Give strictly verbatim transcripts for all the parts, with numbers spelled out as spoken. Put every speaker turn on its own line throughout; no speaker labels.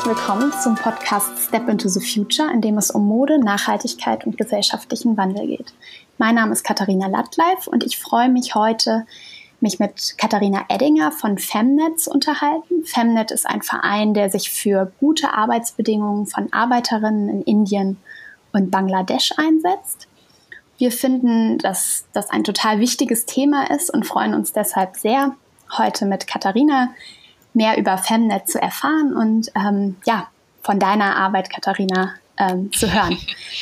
herzlich willkommen zum Podcast Step into the Future, in dem es um Mode, Nachhaltigkeit und gesellschaftlichen Wandel geht. Mein Name ist Katharina Lattleif und ich freue mich heute, mich mit Katharina Eddinger von Femnet zu unterhalten. Femnet ist ein Verein, der sich für gute Arbeitsbedingungen von Arbeiterinnen in Indien und Bangladesch einsetzt. Wir finden, dass das ein total wichtiges Thema ist und freuen uns deshalb sehr, heute mit Katharina mehr über Femnet zu erfahren und ähm, ja, von deiner Arbeit, Katharina, ähm, zu hören.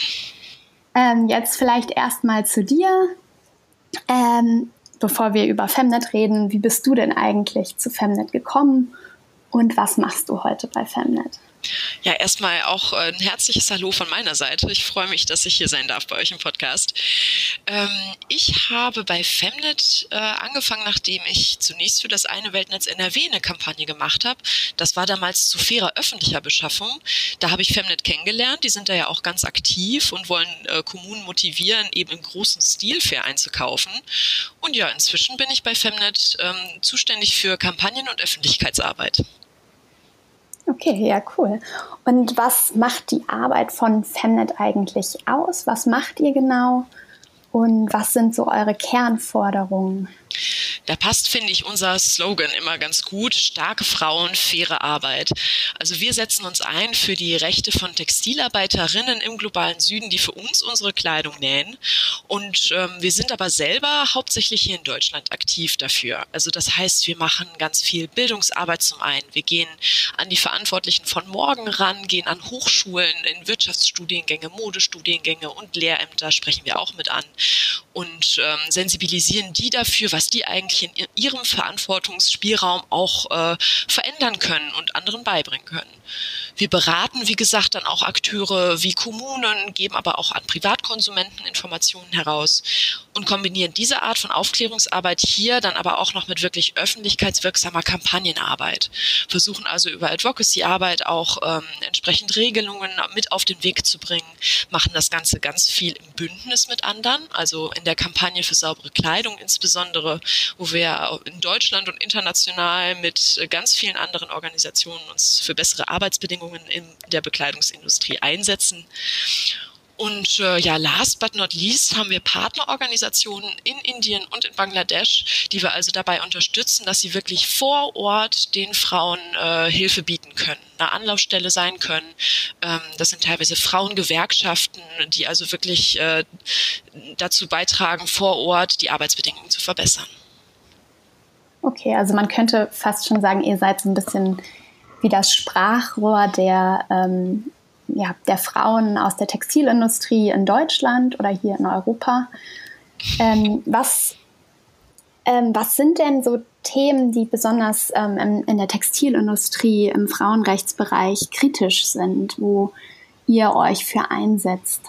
ähm, jetzt vielleicht erstmal zu dir, ähm, bevor wir über Femnet reden. Wie bist du denn eigentlich zu Femnet gekommen und was machst du heute bei Femnet?
Ja, erstmal auch ein herzliches Hallo von meiner Seite. Ich freue mich, dass ich hier sein darf bei euch im Podcast. Ähm, ich habe bei Femnet äh, angefangen, nachdem ich zunächst für das Eine Weltnetz N R W eine Kampagne gemacht habe. Das war damals zu fairer öffentlicher Beschaffung. Da habe ich Femnet kennengelernt. Die sind da ja auch ganz aktiv und wollen äh, Kommunen motivieren, eben im großen Stil fair einzukaufen. Und ja, inzwischen bin ich bei Femnet ähm, zuständig für Kampagnen und Öffentlichkeitsarbeit.
Okay, ja, cool. Und was macht die Arbeit von Femnet eigentlich aus? Was macht ihr genau? Und was sind so eure Kernforderungen?
Da passt, finde ich, unser Slogan immer ganz gut: starke Frauen, faire Arbeit. Also wir setzen uns ein für die Rechte von Textilarbeiterinnen im globalen Süden, die für uns unsere Kleidung nähen. Und ähm, wir sind aber selber hauptsächlich hier in Deutschland aktiv dafür. Also das heißt, wir machen ganz viel Bildungsarbeit zum einen. Wir gehen an die Verantwortlichen von morgen ran, gehen an Hochschulen, in Wirtschaftsstudiengänge, Modestudiengänge und Lehrämter sprechen wir auch mit an und ähm, sensibilisieren die dafür, was die eigentlich in ihrem Verantwortungsspielraum auch äh, verändern können und anderen beibringen können. Wir beraten, wie gesagt, dann auch Akteure wie Kommunen, geben aber auch an Privatkonsumenten Informationen heraus und kombinieren diese Art von Aufklärungsarbeit hier dann aber auch noch mit wirklich öffentlichkeitswirksamer Kampagnenarbeit. Versuchen also über Advocacy-Arbeit auch ähm, entsprechend Regelungen mit auf den Weg zu bringen, machen das Ganze ganz viel im Bündnis mit anderen, also in der Kampagne für saubere Kleidung insbesondere, wo wir in Deutschland und international mit ganz vielen anderen Organisationen uns für bessere Arbeitsbedingungen in der Bekleidungsindustrie einsetzen. Und äh, ja, last but not least haben wir Partnerorganisationen in Indien und in Bangladesch, die wir also dabei unterstützen, dass sie wirklich vor Ort den Frauen äh, Hilfe bieten können, eine Anlaufstelle sein können. Ähm, das sind teilweise Frauengewerkschaften, die also wirklich äh, dazu beitragen, vor Ort die Arbeitsbedingungen zu verbessern.
Okay, also man könnte fast schon sagen, ihr seid so ein bisschen wie das Sprachrohr der, ähm, ja, der Frauen aus der Textilindustrie in Deutschland oder hier in Europa. Ähm, was, ähm, was sind denn so Themen, die besonders ähm, in, in der Textilindustrie, im Frauenrechtsbereich kritisch sind, wo ihr euch für einsetzt?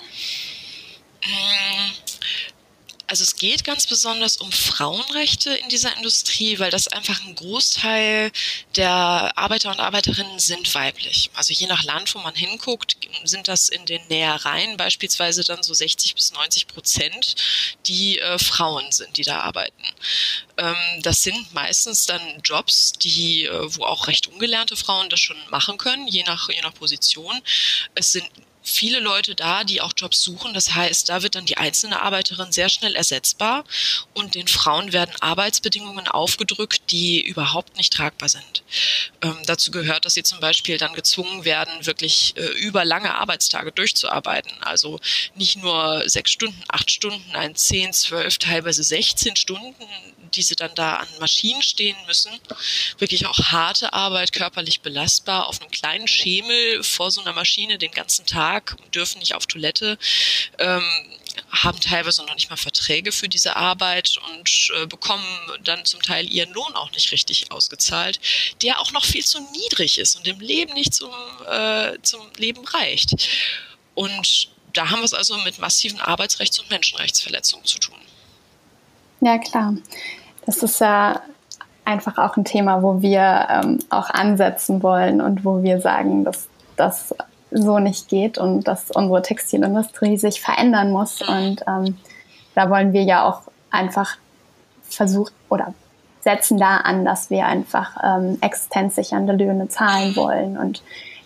Also es geht ganz besonders um Frauenrechte in dieser Industrie, weil das einfach ein Großteil der Arbeiter und Arbeiterinnen sind weiblich. Also je nach Land, wo man hinguckt, sind das in den Nähereien beispielsweise dann so sechzig bis neunzig Prozent, die äh, Frauen sind, die da arbeiten. Ähm, das sind meistens dann Jobs, die, äh, wo auch recht ungelernte Frauen das schon machen können, je nach, je nach Position. Es sind viele Leute da, die auch Jobs suchen. Das heißt, da wird dann die einzelne Arbeiterin sehr schnell ersetzbar und den Frauen werden Arbeitsbedingungen aufgedrückt, die überhaupt nicht tragbar sind. Ähm, dazu gehört, dass sie zum Beispiel dann gezwungen werden, wirklich äh, über lange Arbeitstage durchzuarbeiten. Also nicht nur sechs Stunden, acht Stunden, nein, zehn, zwölf, teilweise sechzehn Stunden, die sie dann da an Maschinen stehen müssen. Wirklich auch harte Arbeit, körperlich belastbar, auf einem kleinen Schemel vor so einer Maschine den ganzen Tag, dürfen nicht auf Toilette, ähm, haben teilweise noch nicht mal Verträge für diese Arbeit und äh, bekommen dann zum Teil ihren Lohn auch nicht richtig ausgezahlt, der auch noch viel zu niedrig ist und im Leben nicht zum, äh, zum Leben reicht. Und da haben wir es also mit massiven Arbeitsrechts- und Menschenrechtsverletzungen zu tun.
Ja, klar. Das ist ja einfach auch ein Thema, wo wir ähm, auch ansetzen wollen und wo wir sagen, dass das so nicht geht und dass unsere Textilindustrie sich verändern muss. Und ähm, da wollen wir ja auch einfach versuchen oder setzen da an, dass wir einfach ähm, existenzsichernde Löhne zahlen wollen und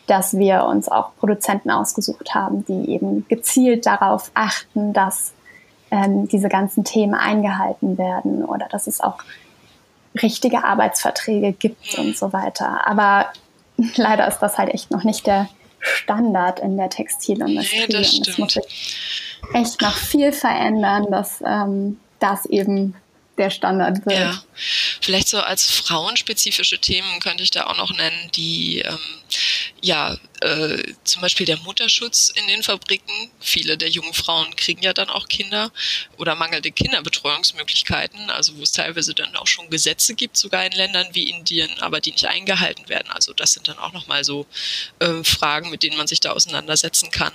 dass wir uns auch Produzenten ausgesucht haben, die eben gezielt darauf achten, dass ähm, diese ganzen Themen eingehalten werden oder dass es auch richtige Arbeitsverträge gibt und so weiter. Aber leider ist das halt echt noch nicht der Standard in der Textilindustrie.
Nee, das
und es muss
stimmt.
sich echt noch viel verändern, dass ähm, das eben der Standard wird.
Ja, vielleicht so als frauenspezifische Themen könnte ich da auch noch nennen, die ähm, ja äh, zum Beispiel der Mutterschutz in den Fabriken. Viele der jungen Frauen kriegen ja dann auch Kinder oder mangelnde Kinderbetreuungsmöglichkeiten, also wo es teilweise dann auch schon Gesetze gibt, sogar in Ländern wie Indien, aber die nicht eingehalten werden. Also das sind dann auch nochmal so äh, Fragen, mit denen man sich da auseinandersetzen kann.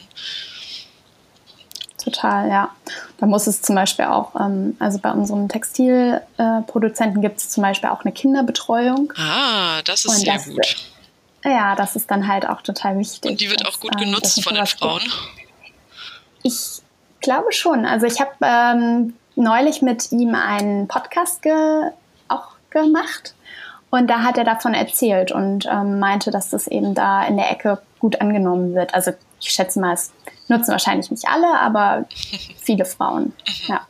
Total, ja. Da muss es zum Beispiel auch, ähm, also bei unseren Textilproduzenten äh, gibt es zum Beispiel auch eine Kinderbetreuung.
Ah, das ist
und
sehr
das,
gut.
Ja, das ist dann halt auch total wichtig.
Und die wird
dass,
auch gut genutzt
ähm,
von den Frauen?
Gibt. Ich glaube schon. Also ich habe ähm, neulich mit ihm einen Podcast ge- auch gemacht und da hat er davon erzählt und ähm, meinte, dass das eben da in der Ecke gut angenommen wird. Also ich schätze mal, es nutzen wahrscheinlich nicht alle, aber viele Frauen. Ja.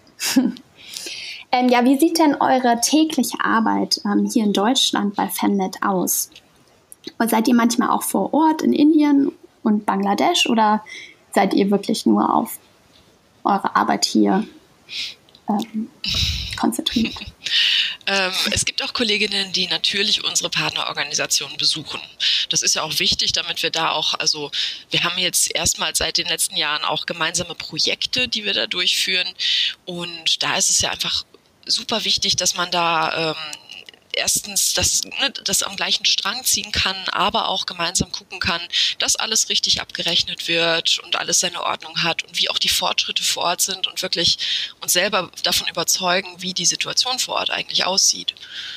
ähm, ja, wie sieht denn eure tägliche Arbeit ähm, hier in Deutschland bei Femnet aus? Und seid ihr manchmal auch vor Ort in Indien und Bangladesch oder seid ihr wirklich nur auf eure Arbeit hier ähm, konzentriert?
Ähm, es gibt auch Kolleginnen, die natürlich unsere Partnerorganisationen besuchen. Das ist ja auch wichtig, damit wir da auch, also wir haben jetzt erstmals seit den letzten Jahren auch gemeinsame Projekte, die wir da durchführen. Und da ist es ja einfach super wichtig, dass man da ähm, erstens das, ne, das am gleichen Strang ziehen kann, aber auch gemeinsam gucken kann, dass alles richtig abgerechnet wird und alles seine Ordnung hat und wie auch die Fortschritte vor Ort sind und wirklich uns selber davon überzeugen, wie die Situation vor Ort eigentlich aussieht.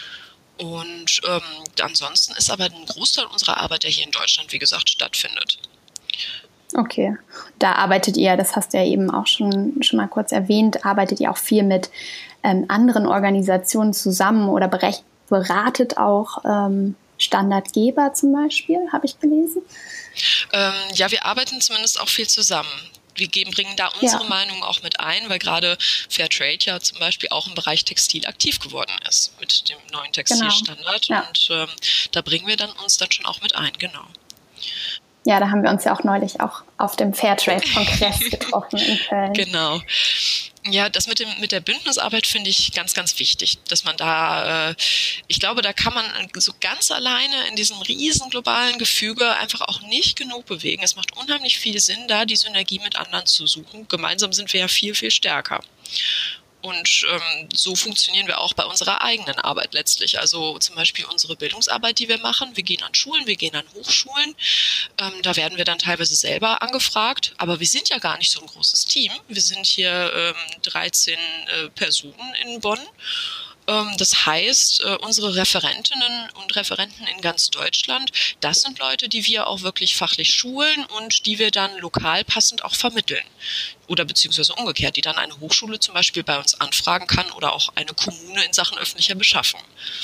Und ähm, ansonsten ist aber ein Großteil unserer Arbeit, der hier in Deutschland, wie gesagt, stattfindet.
Okay, da arbeitet ihr, das hast du ja eben auch schon, schon mal kurz erwähnt, arbeitet ihr auch viel mit ähm, anderen Organisationen zusammen oder berechnet beratet auch ähm, Standardgeber zum Beispiel, habe ich gelesen?
Ähm, ja, wir arbeiten zumindest auch viel zusammen. Wir geben, bringen da unsere ja. Meinung auch mit ein, weil gerade Fairtrade ja zum Beispiel auch im Bereich Textil aktiv geworden ist mit dem neuen Textilstandard. Genau. Ja. Und ähm, da bringen wir dann uns dann schon auch mit ein, genau.
Ja, da haben wir uns ja auch neulich auch auf dem Fairtrade-Kongress getroffen in Köln.
Genau. Ja, das mit dem mit der Bündnisarbeit finde ich ganz, ganz wichtig, dass man da, äh, ich glaube, da kann man so ganz alleine in diesem riesen globalen Gefüge einfach auch nicht genug bewegen. Es macht unheimlich viel Sinn, da die Synergie mit anderen zu suchen. Gemeinsam sind wir ja viel, viel stärker. Und ähm, so funktionieren wir auch bei unserer eigenen Arbeit letztlich. Also zum Beispiel unsere Bildungsarbeit, die wir machen. Wir gehen an Schulen, wir gehen an Hochschulen. Ähm, da werden wir dann teilweise selber angefragt. Aber wir sind ja gar nicht so ein großes Team. Wir sind hier ähm, dreizehn äh, Personen in Bonn. Ähm, das heißt, äh, unsere Referentinnen und Referenten in ganz Deutschland, das sind Leute, die wir auch wirklich fachlich schulen und die wir dann lokal passend auch vermitteln. Oder beziehungsweise umgekehrt, die dann eine Hochschule zum Beispiel bei uns anfragen kann oder auch eine Kommune in Sachen öffentlicher Beschaffung.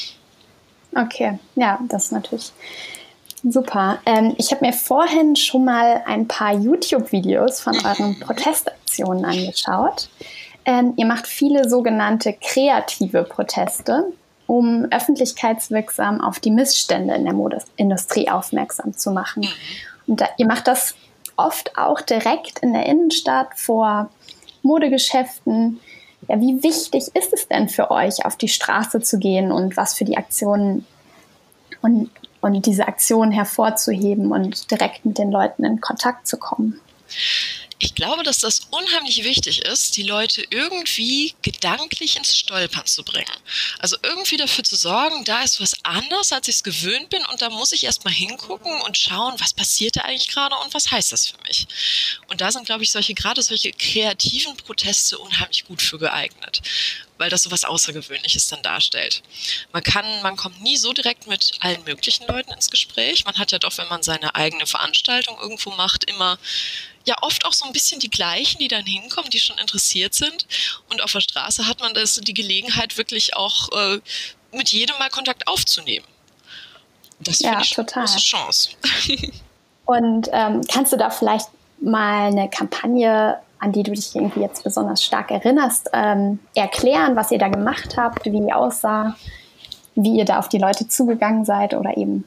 Okay, ja, das ist natürlich super. Ähm, ich habe mir vorhin schon mal ein paar YouTube-Videos von euren Protestaktionen angeschaut. Ähm, ihr macht viele sogenannte kreative Proteste, um öffentlichkeitswirksam auf die Missstände in der Modeindustrie aufmerksam zu machen. Und da, ihr macht das oft auch direkt in der Innenstadt vor Modegeschäften. Ja, wie wichtig ist es denn für euch, auf die Straße zu gehen und was für die Aktionen und, und diese Aktionen hervorzuheben und direkt mit den Leuten in Kontakt zu kommen?
Ich glaube, dass das unheimlich wichtig ist, die Leute irgendwie gedanklich ins Stolpern zu bringen. Also irgendwie dafür zu sorgen, da ist was anders, als ich es gewöhnt bin und da muss ich erstmal hingucken und schauen, was passiert da eigentlich gerade und was heißt das für mich. Und da sind, glaube ich, solche gerade solche kreativen Proteste unheimlich gut für geeignet, weil das so was Außergewöhnliches dann darstellt. Man kann, man kommt nie so direkt mit allen möglichen Leuten ins Gespräch. Man hat ja doch, wenn man seine eigene Veranstaltung irgendwo macht, immer ja oft auch so ein bisschen die gleichen, die dann hinkommen, die schon interessiert sind. Und auf der Straße hat man das, die Gelegenheit, wirklich auch äh, mit jedem mal Kontakt aufzunehmen. Das
ja,
finde ich
total.
eine große Chance.
Und ähm, kannst du da vielleicht mal eine Kampagne, an die du dich irgendwie jetzt besonders stark erinnerst, ähm, erklären, was ihr da gemacht habt, wie die aussah, wie ihr da auf die Leute zugegangen seid oder eben?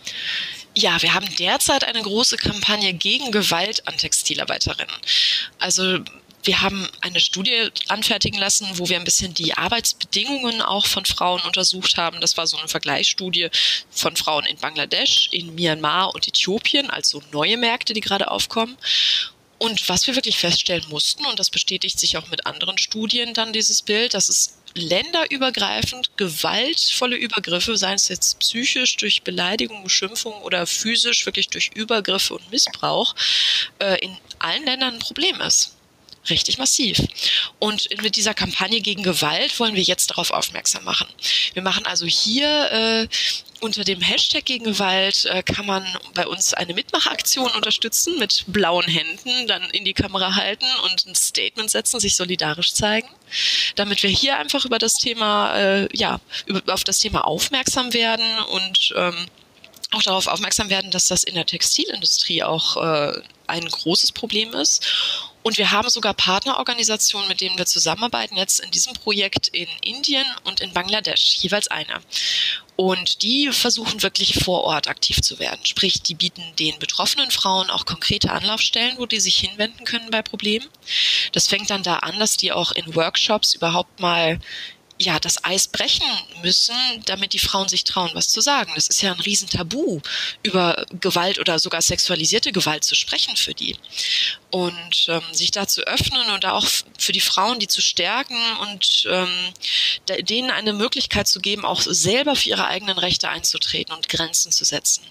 Ja, wir haben derzeit eine große Kampagne gegen Gewalt an Textilarbeiterinnen. Also wir haben eine Studie anfertigen lassen, wo wir ein bisschen die Arbeitsbedingungen auch von Frauen untersucht haben. Das war so eine Vergleichsstudie von Frauen in Bangladesch, in Myanmar und Äthiopien, also neue Märkte, die gerade aufkommen. Und was wir wirklich feststellen mussten, und das bestätigt sich auch mit anderen Studien dann dieses Bild, dass es länderübergreifend gewaltvolle Übergriffe, seien es jetzt psychisch durch Beleidigung, Beschimpfung oder physisch wirklich durch Übergriffe und Missbrauch, äh, in allen Ländern ein Problem ist. Richtig massiv. Und mit dieser Kampagne gegen Gewalt wollen wir jetzt darauf aufmerksam machen. Wir machen also hier äh, unter dem Hashtag gegen Gewalt äh, kann man bei uns eine Mitmachaktion unterstützen mit blauen Händen, dann in die Kamera halten und ein Statement setzen, sich solidarisch zeigen, damit wir hier einfach über das Thema, äh, ja, über, auf das Thema aufmerksam werden und ähm, auch darauf aufmerksam werden, dass das in der Textilindustrie auch äh, ein großes Problem ist. Und wir haben sogar Partnerorganisationen, mit denen wir zusammenarbeiten, jetzt in diesem Projekt in Indien und in Bangladesch, jeweils eine. Und die versuchen wirklich vor Ort aktiv zu werden. Sprich, die bieten den betroffenen Frauen auch konkrete Anlaufstellen, wo die sich hinwenden können bei Problemen. Das fängt dann da an, dass die auch in Workshops überhaupt mal ja, das Eis brechen müssen, damit die Frauen sich trauen, was zu sagen. Das ist ja ein Riesentabu, über Gewalt oder sogar sexualisierte Gewalt zu sprechen für die. Und ähm, sich da zu öffnen und da auch für die Frauen, die zu stärken und ähm, denen eine Möglichkeit zu geben, auch selber für ihre eigenen Rechte einzutreten und Grenzen zu setzen.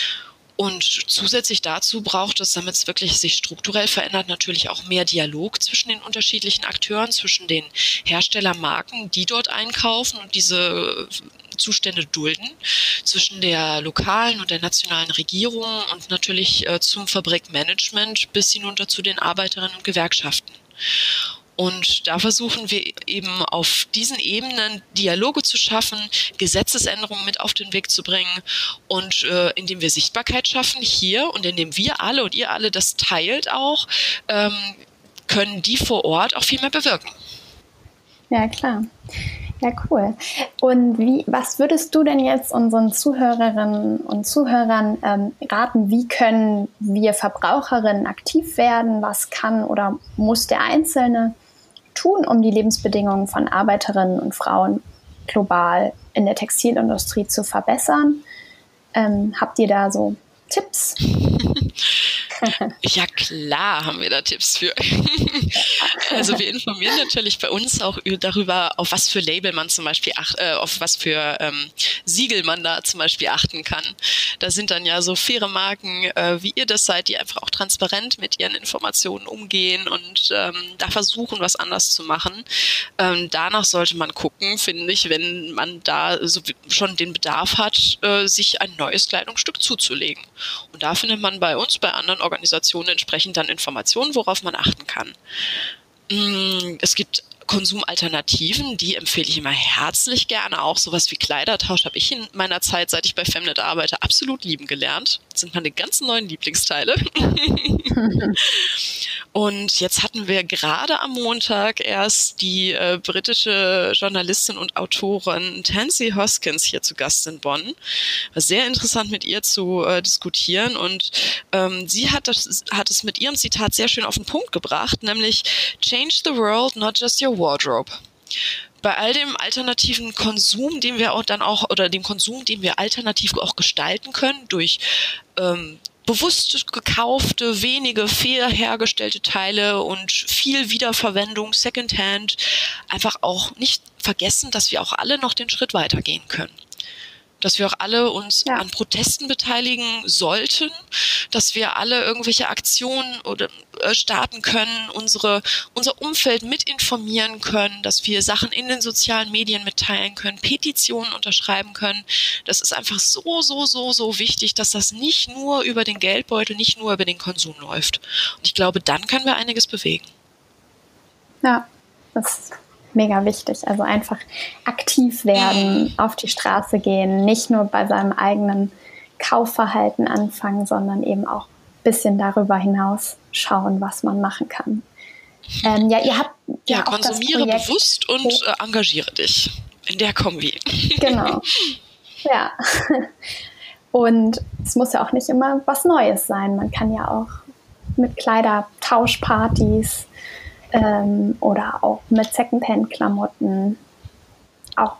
Und zusätzlich dazu braucht es, damit es wirklich sich strukturell verändert, natürlich auch mehr Dialog zwischen den unterschiedlichen Akteuren, zwischen den Herstellermarken, die dort einkaufen und diese Zustände dulden, zwischen der lokalen und der nationalen Regierung und natürlich äh, zum Fabrikmanagement bis hinunter zu den Arbeiterinnen und Gewerkschaften. Und da versuchen wir eben auf diesen Ebenen Dialoge zu schaffen, Gesetzesänderungen mit auf den Weg zu bringen und äh, indem wir Sichtbarkeit schaffen hier und indem wir alle und ihr alle das teilt auch, ähm, können die vor Ort auch viel mehr bewirken.
Ja, klar. Ja, cool. Und wie, was würdest du denn jetzt unseren Zuhörerinnen und Zuhörern ähm, raten? Wie können wir Verbraucherinnen aktiv werden? Was kann oder muss der Einzelne tun, um die Lebensbedingungen von Arbeiterinnen und Frauen global in der Textilindustrie zu verbessern? Ähm, habt ihr da so Tipps?
Ja, klar haben wir da Tipps für. Also wir informieren natürlich bei uns auch darüber, auf was für Label man zum Beispiel, ach, äh, auf was für ähm, Siegel man da zum Beispiel achten kann. Da sind dann ja so faire Marken, äh, wie ihr das seid, die einfach auch transparent mit ihren Informationen umgehen und ähm, da versuchen, was anders zu machen. Ähm, danach sollte man gucken, finde ich, wenn man da so schon den Bedarf hat, äh, sich ein neues Kleidungsstück zuzulegen. Und da findet man bei uns, bei anderen Organisationen entsprechend dann Informationen, worauf man achten kann. Es gibt Konsumalternativen, die empfehle ich immer herzlich gerne. Auch sowas wie Kleidertausch habe ich in meiner Zeit, seit ich bei Femnet arbeite, absolut lieben gelernt. Das sind meine ganzen neuen Lieblingsteile. Und jetzt hatten wir gerade am Montag erst die äh, britische Journalistin und Autorin Tansy Hoskins hier zu Gast in Bonn. War sehr interessant, mit ihr zu äh, diskutieren. Und ähm, sie hat, das, hat es mit ihrem Zitat sehr schön auf den Punkt gebracht, nämlich "Change the world, not just your wardrobe." Bei all dem alternativen Konsum, den wir auch dann auch, oder dem Konsum, den wir alternativ auch gestalten können, durch ähm, bewusst gekaufte, wenige fair hergestellte Teile und viel Wiederverwendung, Secondhand, einfach auch nicht vergessen, dass wir auch alle noch den Schritt weitergehen können. Dass wir auch alle uns ja. an Protesten beteiligen sollten, dass wir alle irgendwelche Aktionen oder äh, starten können, unsere unser Umfeld mit informieren können, dass wir Sachen in den sozialen Medien mitteilen können, Petitionen unterschreiben können. Das ist einfach so, so, so, so wichtig, dass das nicht nur über den Geldbeutel, nicht nur über den Konsum läuft. Und ich glaube, dann können wir einiges bewegen.
Ja, das ist mega wichtig. Also einfach aktiv werden, auf die Straße gehen, nicht nur bei seinem eigenen Kaufverhalten anfangen, sondern eben auch bisschen darüber hinaus schauen, was man machen kann. Ähm, ja, ihr habt ja,
ja
auch
konsumiere
das Projekt
bewusst und äh, engagiere dich in der Kombi.
Genau. Ja. Und es muss ja auch nicht immer was Neues sein. Man kann ja auch mit Kleidertauschpartys ähm, oder auch mit Secondhand-Klamotten auch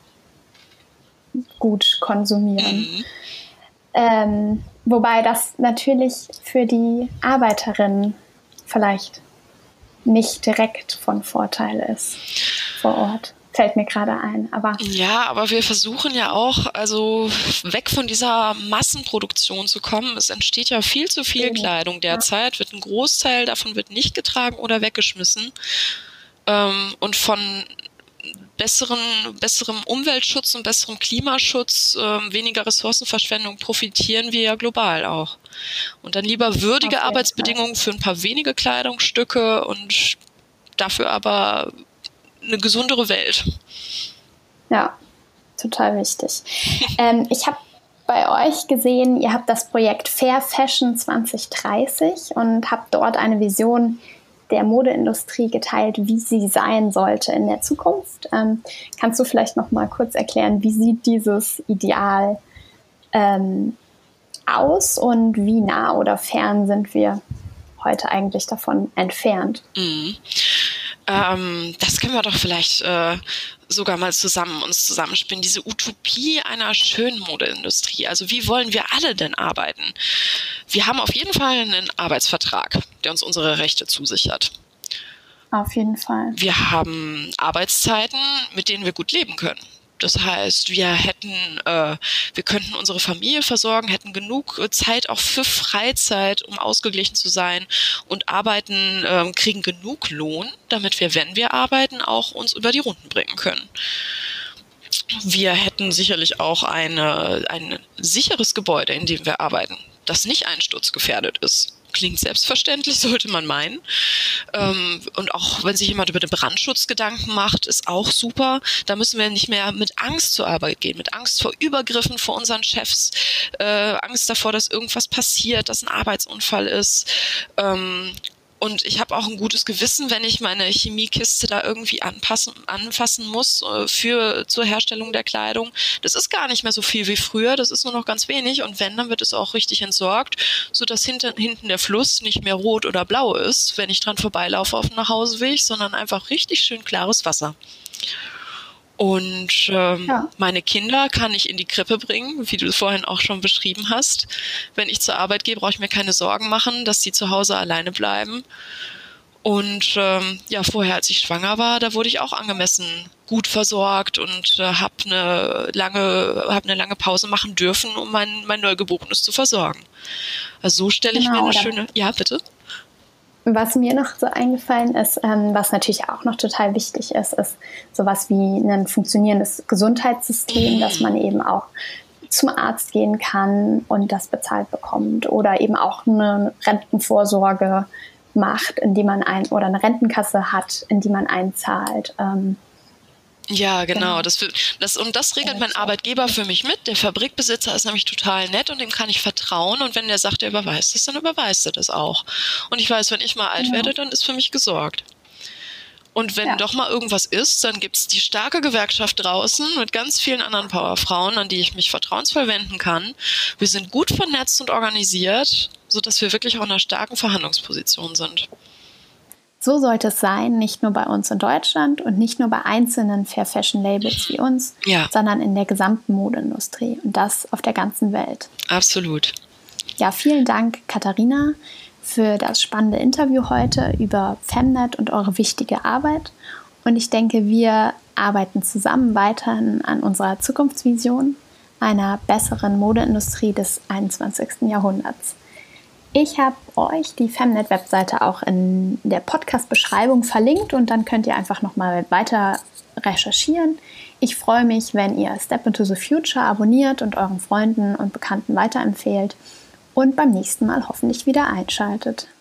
gut konsumieren. Mhm. Ähm, wobei das natürlich für die Arbeiterinnen vielleicht nicht direkt von Vorteil ist vor Ort. Fällt mir gerade ein. Aber
ja, aber wir versuchen ja auch, also weg von dieser Massenproduktion zu kommen. Es entsteht ja viel zu viel Kleidung derzeit. Wird ein Großteil davon wird nicht getragen oder weggeschmissen. Ähm, und von besseren, besserem Umweltschutz und besserem Klimaschutz, äh, weniger Ressourcenverschwendung profitieren wir ja global auch. Und dann lieber würdige Arbeitsbedingungen für ein paar wenige Kleidungsstücke und dafür aber eine gesundere Welt.
Ja, total wichtig. ähm, ich habe bei euch gesehen, ihr habt das Projekt Fair Fashion zwanzig dreißig und habt dort eine Vision der Modeindustrie geteilt, wie sie sein sollte in der Zukunft. Ähm, kannst du vielleicht noch mal kurz erklären, wie sieht dieses Ideal ähm, aus und wie nah oder fern sind wir heute eigentlich davon entfernt?
Mhm. Ähm, das können wir doch vielleicht äh, sogar mal zusammen uns zusammenspinnen. Diese Utopie einer schönen Modeindustrie. Also wie wollen wir alle denn arbeiten? Wir haben auf jeden Fall einen Arbeitsvertrag, der uns unsere Rechte zusichert.
Auf jeden Fall.
Wir haben Arbeitszeiten, mit denen wir gut leben können. Das heißt, wir hätten, äh, wir könnten unsere Familie versorgen, hätten genug Zeit auch für Freizeit, um ausgeglichen zu sein und arbeiten, äh, kriegen genug Lohn, damit wir, wenn wir arbeiten, auch uns über die Runden bringen können. Wir hätten sicherlich auch eine, ein sicheres Gebäude, in dem wir arbeiten, das nicht einsturzgefährdet ist. Klingt selbstverständlich, sollte man meinen. Ähm, und auch wenn sich jemand über den Brandschutz Gedanken macht, ist auch super. Da müssen wir nicht mehr mit Angst zur Arbeit gehen, mit Angst vor Übergriffen vor unseren Chefs, äh, Angst davor, dass irgendwas passiert, dass ein Arbeitsunfall ist. Ähm, Und ich habe auch ein gutes Gewissen, wenn ich meine Chemiekiste da irgendwie anpassen, anfassen muss äh, für zur Herstellung der Kleidung. Das ist gar nicht mehr so viel wie früher, das ist nur noch ganz wenig. Und wenn, dann wird es auch richtig entsorgt, sodass hinten, hinten der Fluss nicht mehr rot oder blau ist, wenn ich dran vorbeilaufe auf dem Nachhauseweg, sondern einfach richtig schön klares Wasser. Und ähm, ja. meine Kinder kann ich in die Krippe bringen, wie du es vorhin auch schon beschrieben hast. Wenn ich zur Arbeit gehe, brauche ich mir keine Sorgen machen, dass die zu Hause alleine bleiben. Und ähm, ja, vorher, als ich schwanger war, da wurde ich auch angemessen gut versorgt und äh, habe eine lange, hab eine lange Pause machen dürfen, um mein, mein Neugeborenes zu versorgen. Also so stelle genau, ich mir eine schöne... Ja, bitte?
Was mir noch so eingefallen ist, ähm, was natürlich auch noch total wichtig ist, ist sowas wie ein funktionierendes Gesundheitssystem, mhm. dass man eben auch zum Arzt gehen kann und das bezahlt bekommt oder eben auch eine Rentenvorsorge macht, in die man ein oder eine Rentenkasse hat, in die man einzahlt. Ähm,
Ja, genau. Das, das, und das regelt mein Arbeitgeber für mich mit. Der Fabrikbesitzer ist nämlich total nett und dem kann ich vertrauen. Und wenn der sagt, er überweist es, dann überweist er das auch. Und ich weiß, wenn ich mal alt ja. werde, dann ist für mich gesorgt. Und wenn ja. doch mal irgendwas ist, dann gibt's die starke Gewerkschaft draußen mit ganz vielen anderen Powerfrauen, an die ich mich vertrauensvoll wenden kann. Wir sind gut vernetzt und organisiert, sodass wir wirklich auch in einer starken Verhandlungsposition sind.
So sollte es sein, nicht nur bei uns in Deutschland und nicht nur bei einzelnen Fair Fashion Labels wie uns, ja. sondern in der gesamten Modeindustrie und das auf der ganzen Welt.
Absolut.
Ja, vielen Dank, Katharina, für das spannende Interview heute über Femnet und eure wichtige Arbeit. Und ich denke, wir arbeiten zusammen weiterhin an unserer Zukunftsvision einer besseren Modeindustrie des einundzwanzigsten Jahrhunderts. Ich habe euch die Femnet-Webseite auch in der Podcast-Beschreibung verlinkt und dann könnt ihr einfach nochmal weiter recherchieren. Ich freue mich, wenn ihr Step into the Future abonniert und euren Freunden und Bekannten weiterempfehlt und beim nächsten Mal hoffentlich wieder einschaltet.